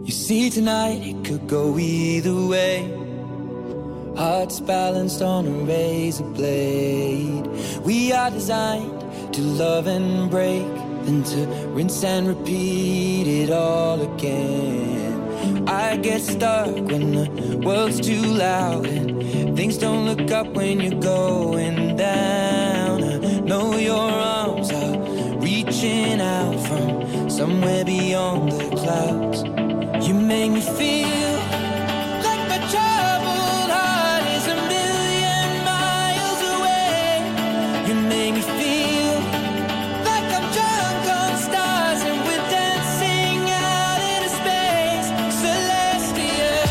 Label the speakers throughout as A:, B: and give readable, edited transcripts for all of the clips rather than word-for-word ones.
A: You see tonight it could go either way. Hearts balanced on a razor blade. We are designed to love and break, then to rinse and repeat it all again. I get stuck when the world's too loud and things don't look up when you're going down. I know your arms are reaching out from somewhere beyond the clouds. You make me feel like my troubled heart is a million miles away. You make me feel like I'm drunk on stars and we're dancing out into space. Celestial,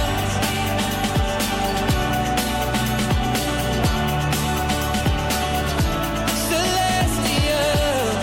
A: celestial.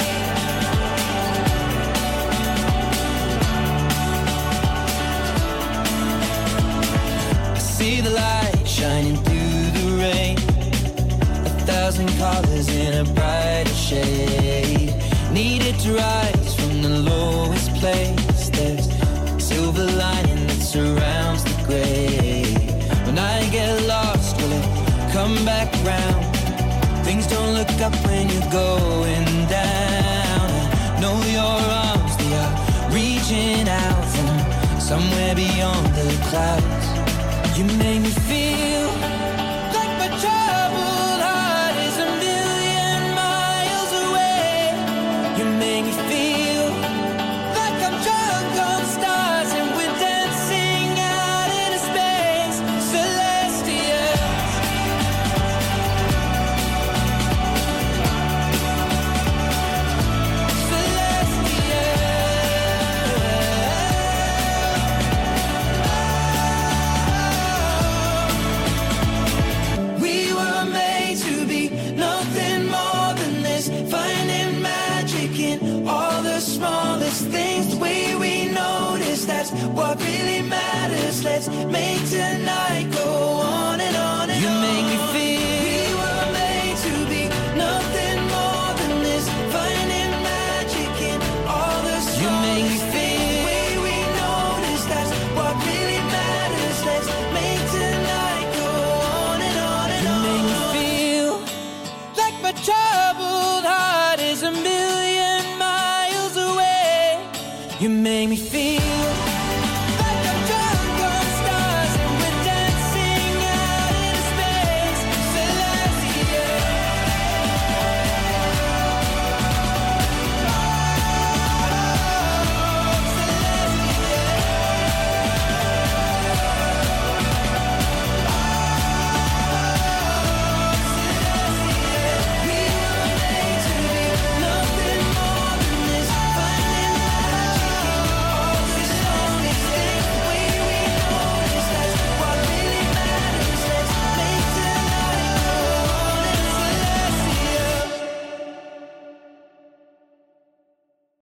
A: See the light shining through the rain, 1,000 colors in a brighter shade. Needed to rise from the lowest place. There's silver lining that surrounds the gray. When I get lost, will it come back round? Things don't look up when you're going down. I know your arms, they are reaching out from somewhere beyond the clouds. You make me feel like my troubled heart is a million miles away. You make me feel like I'm drunk on stars and we're dancing out into space. Celestial, we were made to be nothing more than this, finding magic in all the smallest things. The way we notice, that's what really matters. Let's make tonight go